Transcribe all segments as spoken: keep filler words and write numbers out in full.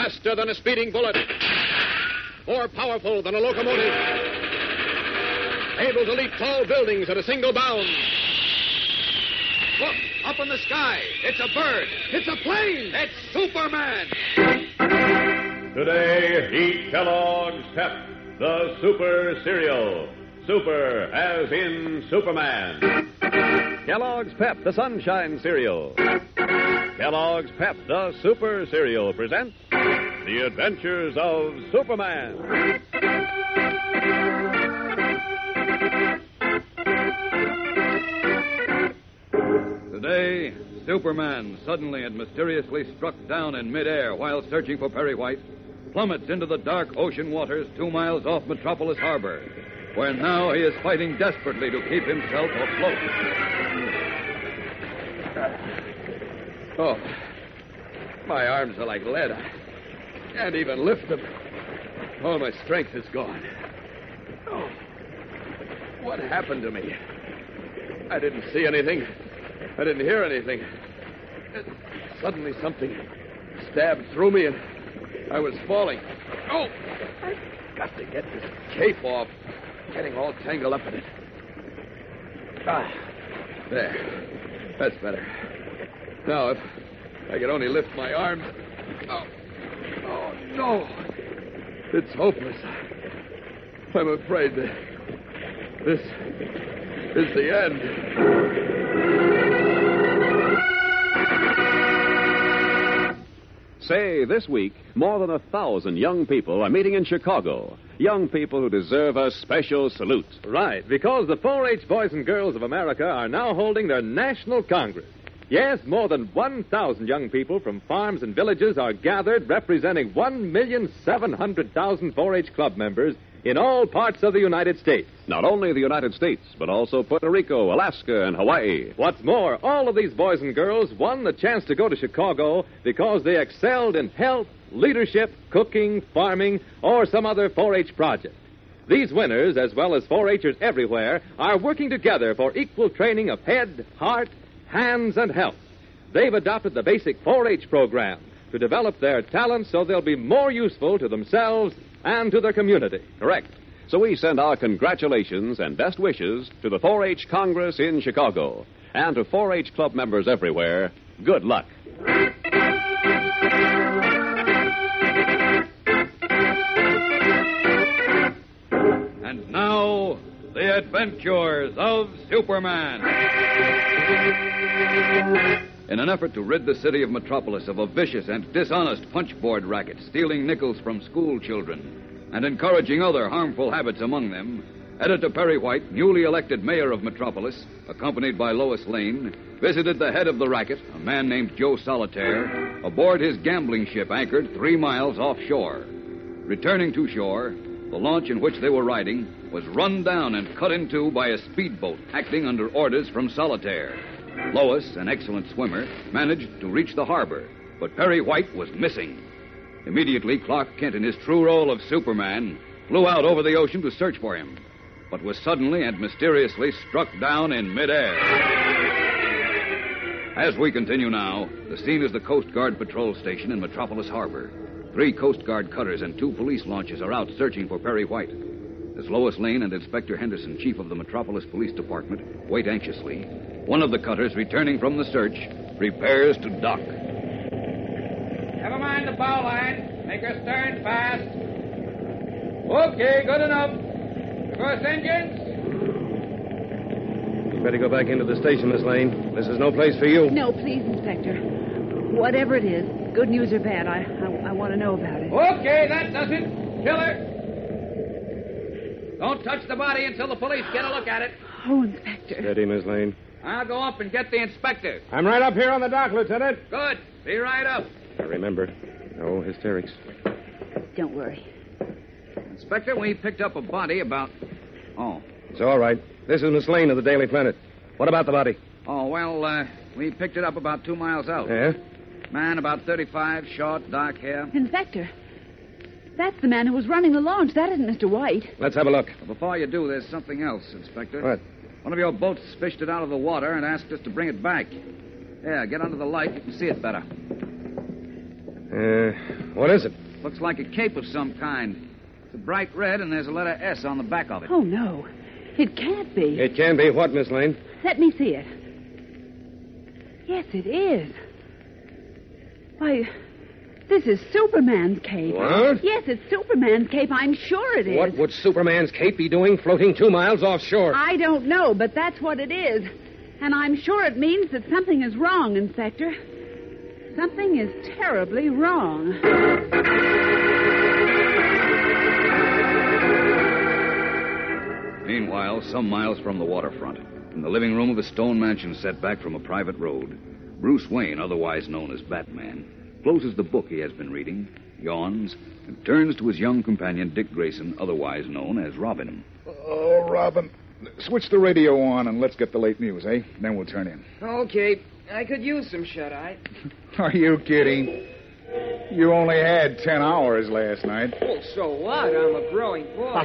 Faster than a speeding bullet. More powerful than a locomotive. Able to leap tall buildings at a single bound. Look, up in the sky. It's a bird. It's a plane. It's Superman. Today, eat Kellogg's Pep, the Super Cereal. Super as in Superman. Kellogg's Pep, the Sunshine Cereal. Kellogg's Pep, the Super Cereal presents The Adventures of Superman. Today, Superman, suddenly and mysteriously struck down in midair while searching for Perry White, plummets into the dark ocean waters two miles off Metropolis Harbor, where now he is fighting desperately to keep himself afloat. Oh, my arms are like lead. I can't even lift them. All my strength is gone. Oh, what happened to me? I didn't see anything. I didn't hear anything. Suddenly something stabbed through me and I was falling. Oh, I've got to get this cape off. Getting all tangled up in it. Ah, there. That's better. Now, if I could only lift my arms. Oh, oh no. It's hopeless. I'm afraid that this is the end. Say, this week, more than a thousand young people are meeting in Chicago. Young people who deserve a special salute. Right, because the four H Boys and Girls of America are now holding their National Congress. Yes, more than one thousand young people from farms and villages are gathered representing one million seven hundred thousand four H club members in all parts of the United States. Not only the United States, but also Puerto Rico, Alaska, and Hawaii. What's more, all of these boys and girls won the chance to go to Chicago because they excelled in health, leadership, cooking, farming, or some other four H project. These winners, as well as four H'ers everywhere, are working together for equal training of head, heart, hands, and health. They've adopted the basic four H program to develop their talents so they'll be more useful to themselves and to their community. Correct. So we send our congratulations and best wishes to the four H Congress in Chicago. And to four H club members everywhere, good luck. And now, the adventures of Superman. In an effort to rid the city of Metropolis of a vicious and dishonest punchboard racket stealing nickels from school children and encouraging other harmful habits among them, Editor Perry White, newly elected mayor of Metropolis, accompanied by Lois Lane, visited the head of the racket, a man named Joe Solitaire, aboard his gambling ship anchored three miles offshore. Returning to shore, the launch in which they were riding was run down and cut in two by a speedboat acting under orders from Solitaire. Lois, an excellent swimmer, managed to reach the harbor, but Perry White was missing. Immediately, Clark Kent, in his true role of Superman, flew out over the ocean to search for him, but was suddenly and mysteriously struck down in midair. As we continue now, the scene is the Coast Guard patrol station in Metropolis Harbor. Three Coast Guard cutters and two police launches are out searching for Perry White. As Lois Lane and Inspector Henderson, chief of the Metropolis Police Department, wait anxiously, one of the cutters, returning from the search, prepares to dock. Never mind the bow line. Make her stern fast. Okay, good enough. Reverse engines. You better go back into the station, Miss Lane. This is no place for you. No, please, Inspector. Whatever it is, good news or bad, I I, I want to know about it. Okay, that does it. Kill her. Don't touch the body until the police get a look at it. Oh, Inspector. Steady, Miss Lane. I'll go up and get the inspector. I'm right up here on the dock, Lieutenant. Good. Be right up. I remember. No hysterics. Don't worry. Inspector, we picked up a body about... Oh. It's all right. This is Miss Lane of the Daily Planet. What about the body? Oh, well, uh, we picked it up about two miles out. Yeah? Man about thirty-five, short, dark hair. Inspector, that's the man who was running the launch. That isn't Mister White. Let's have a look. Well, before you do, there's something else, Inspector. What? One of your boats fished it out of the water and asked us to bring it back. Yeah, get under the light. You can see it better. Uh, what is it? Looks like a cape of some kind. It's a bright red, and there's a letter S on the back of it. Oh, no. It can't be. It can be what, Miss Lane? Let me see it. Yes, it is. Why, this is Superman's cape. What? Yes, it's Superman's cape. I'm sure it is. What would Superman's cape be doing floating two miles offshore? I don't know, but that's what it is. And I'm sure it means that something is wrong, Inspector. Something is terribly wrong. Meanwhile, some miles from the waterfront, in the living room of a stone mansion set back from a private road, Bruce Wayne, otherwise known as Batman, closes the book he has been reading, yawns, and turns to his young companion, Dick Grayson, otherwise known as Robin. Oh, Robin, switch the radio on and let's get the late news, eh? Then we'll turn in. Okay. I could use some shut-eye. Are you kidding? You only had ten hours last night. Well, so what? I'm a growing boy.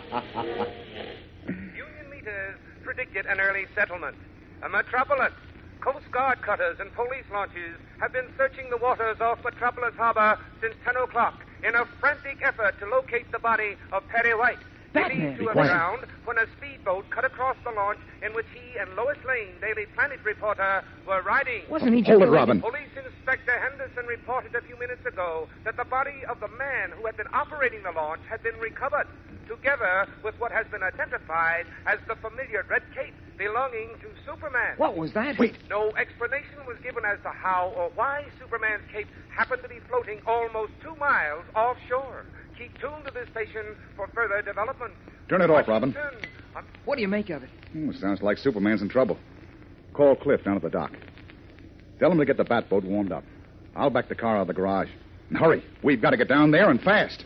Union leaders predicted an early settlement. A metropolis. Coast Guard cutters and police launches have been searching the waters off Metropolis Harbor since ten o'clock in a frantic effort to locate the body of Perry White. Batman. To a ground when a speedboat cut across the launch in which he and Lois Lane, Daily Planet reporter, were riding. Wasn't he just... Hold it, Robin. Police Inspector Henderson reported a few minutes ago that the body of the man who had been operating the launch had been recovered, together with what has been identified as the familiar red cape belonging to Superman. What was that? Wait. No explanation was given as to how or why Superman's cape happened to be floating almost two miles offshore. Keep tuned to this station for further development. Turn it off, Robin. What do you make of it? Hmm, sounds like Superman's in trouble. Call Cliff down at the dock. Tell him to get the Batboat warmed up. I'll back the car out of the garage. And hurry. We've got to get down there and fast.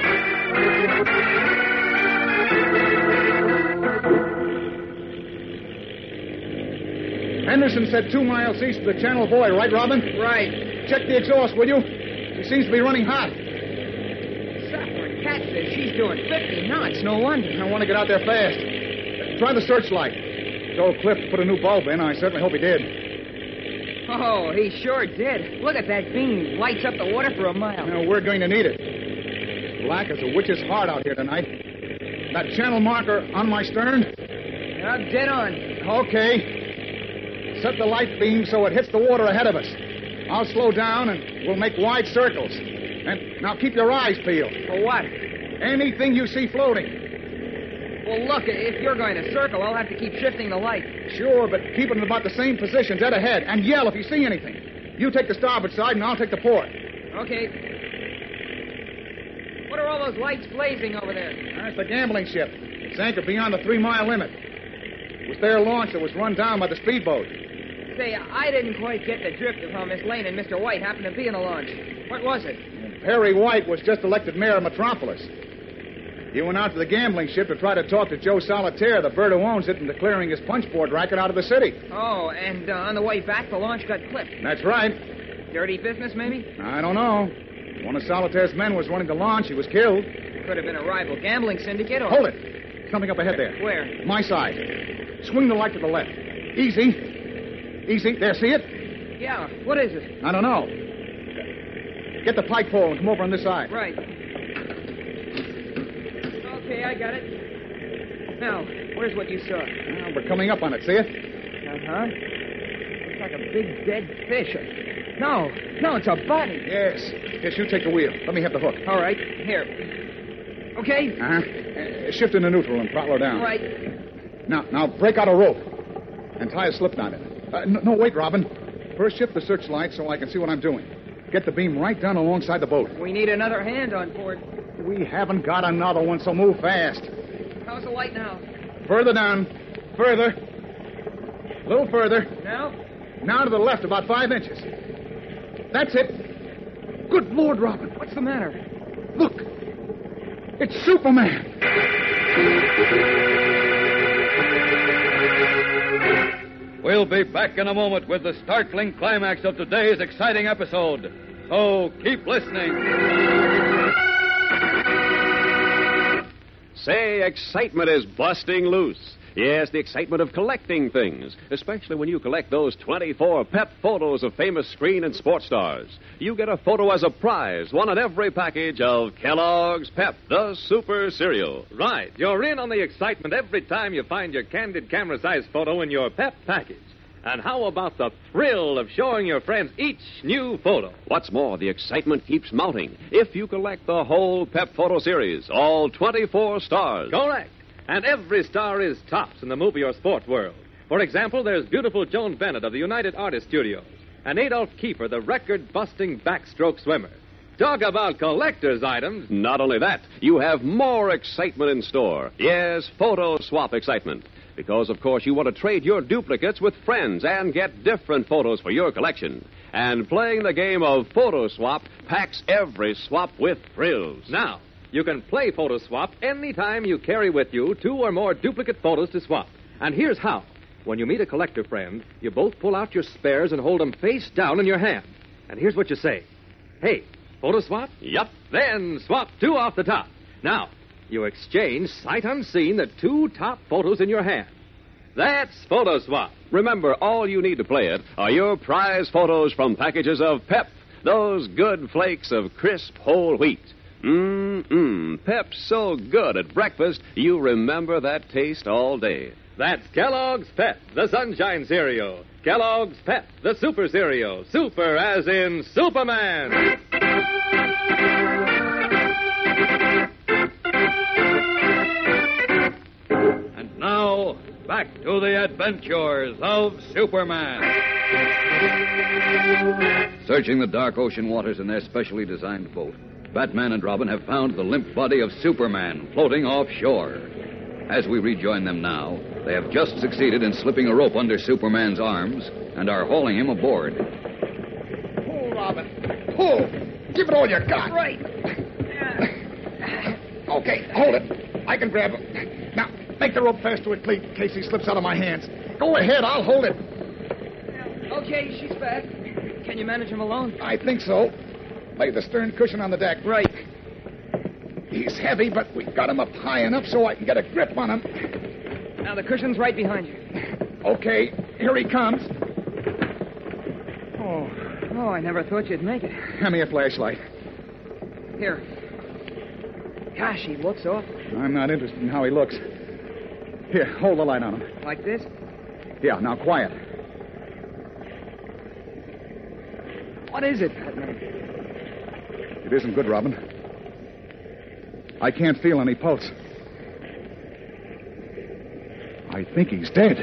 Henderson said two miles east of the Channel Buoy, right, Robin? Right. Check the exhaust, will you? She seems to be running hot. Suffering catfish. She's doing fifty knots. No wonder. I want to get out there fast. Try the searchlight. Told Cliff to put a new bulb in. I certainly hope he did. Oh, he sure did. Look at that beam. Lights up the water for a mile. Now, we're going to need it. It's black as a witch's heart out here tonight. That channel marker on my stern? I'm dead on. Okay. Set the light beam so it hits the water ahead of us. I'll slow down and we'll make wide circles. And now keep your eyes peeled. For what? Anything you see floating. Well, look, if you're going to circle, I'll have to keep shifting the light. Sure, but keep it in about the same position, dead ahead, and yell if you see anything. You take the starboard side and I'll take the port. Okay. What are all those lights blazing over there? That's the gambling ship. It's anchored beyond the three-mile limit. It was their launch that was run down by the speedboat. Say, I didn't quite get the drift of how Miss Lane and Mister White happened to be in the launch. What was it? Perry White was just elected mayor of Metropolis. He went out to the gambling ship to try to talk to Joe Solitaire, the bird who owns it, into clearing his punchboard racket out of the city. Oh, and uh, on the way back, the launch got clipped. That's right. Dirty business, maybe? I don't know. One of Solitaire's men was running the launch. He was killed. Could have been a rival gambling syndicate or... Hold it. Something up ahead there. Where? My side. Swing the light to the left. Easy. Easy. There, see it? Yeah. What is it? I don't know. Get the pike pole and come over on this side. Right. Okay, I got it. Now, where's what you saw? Well, we're coming up on it, see it? Uh-huh. Looks like a big dead fish. No, no, it's a body. Yes. Yes, you take the wheel. Let me have the hook. All right, here. Okay? Uh-huh. Uh, shift into neutral and throttle her down. Right. Now, now, break out a rope and tie a slip knot in it. Uh, no, no, wait, Robin. First shift the searchlight so I can see what I'm doing. Get the beam right down alongside the boat. We need another hand on board. We haven't got another one, so move fast. How's the light now? Further down. Further. A little further. Now? Now to the left, about five inches. That's it. Good Lord, Robin. What's the matter? Look. It's Superman. We'll be back in a moment with the startling climax of today's exciting episode. So keep listening. Say, excitement is busting loose. Yes, the excitement of collecting things, especially when you collect those twenty-four Pep photos of famous screen and sports stars. You get a photo as a prize, one in every package of Kellogg's Pep, the Super Cereal. Right. You're in on the excitement every time you find your candid camera-sized photo in your Pep package. And how about the thrill of showing your friends each new photo? What's more, the excitement keeps mounting if you collect the whole Pep photo series, all twenty-four stars. Correct. And every star is tops in the movie or sports world. For example, there's beautiful Joan Bennett of the United Artists Studios and Adolf Kiefer, the record-busting backstroke swimmer. Talk about collector's items. Not only that, you have more excitement in store. Yes, photo swap excitement. Because, of course, you want to trade your duplicates with friends and get different photos for your collection. And playing the game of Photo Swap packs every swap with thrills. Now, you can play Photo Swap anytime you carry with you two or more duplicate photos to swap. And here's how. When you meet a collector friend, you both pull out your spares and hold them face down in your hand. And here's what you say. Hey, Photo Swap? Yup. Then swap two off the top. Now, you exchange, sight unseen, the two top photos in your hand. That's Photo Swap. Remember, all you need to play it are your prize photos from packages of Pep, those good flakes of crisp whole wheat. Mmm-mmm, Pep's so good at breakfast, you remember that taste all day. That's Kellogg's Pep, the Sunshine Cereal. Kellogg's Pep, the Super Cereal. Super as in Superman. And now, back to the adventures of Superman. Searching the dark ocean waters in their specially designed boat, Batman and Robin have found the limp body of Superman floating offshore. As we rejoin them now, they have just succeeded in slipping a rope under Superman's arms and are hauling him aboard. Pull, Robin. Pull. Give it all you got. Right. Okay, hold it. I can grab him. Now, make the rope fast to a cleat in case he slips out of my hands. Go ahead, I'll hold it. Okay, she's fast. Can you manage him alone? I think so. Lay the stern cushion on the deck. Right. He's heavy, but we've got him up high enough so I can get a grip on him. Now, the cushion's right behind you. Okay, here he comes. Oh, Oh, I never thought you'd make it. hand me a flashlight. Here. Gosh, he looks awful. I'm not interested in how he looks. Here, hold the light on him. Like this? Yeah, now quiet. What is it, Batman? It isn't good, Robin. I can't feel any pulse. I think he's dead.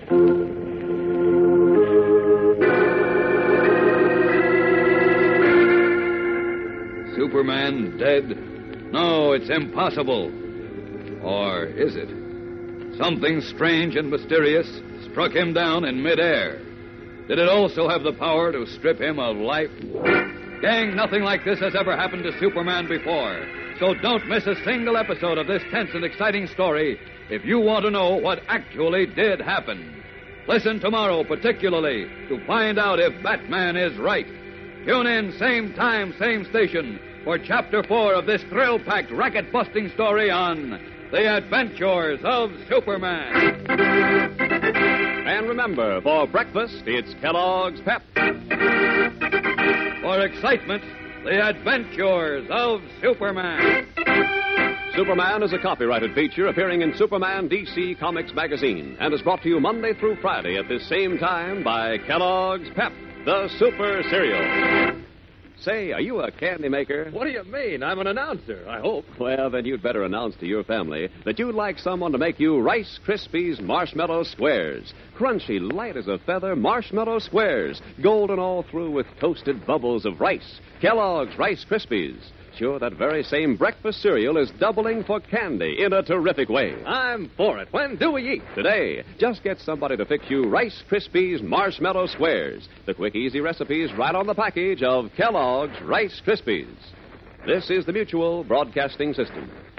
Superman dead? No, it's impossible. Or is it? Something strange and mysterious struck him down in midair. Did it also have the power to strip him of life? Gang, nothing like this has ever happened to Superman before. So don't miss a single episode of this tense and exciting story if you want to know what actually did happen. Listen tomorrow particularly to find out if Batman is right. Tune in same time, same station for Chapter four of this thrill-packed, racket-busting story on The Adventures of Superman. And remember, for breakfast, it's Kellogg's Pep. For excitement, The Adventures of Superman. Superman is a copyrighted feature appearing in Superman D C Comics magazine and is brought to you Monday through Friday at this same time by Kellogg's Pep, the Super Cereal. Say, are you a candy maker? What do you mean? I'm an announcer, I hope. Well, then you'd better announce to your family that you'd like someone to make you Rice Krispies Marshmallow Squares. Crunchy, light as a feather marshmallow squares, golden all through with toasted bubbles of rice. Kellogg's Rice Krispies. Sure, that very same breakfast cereal is doubling for candy in a terrific way. I'm for it. When do we eat? Today, just get somebody to fix you Rice Krispies Marshmallow Squares. The quick, easy recipes right on the package of Kellogg's Rice Krispies. This is the Mutual Broadcasting System.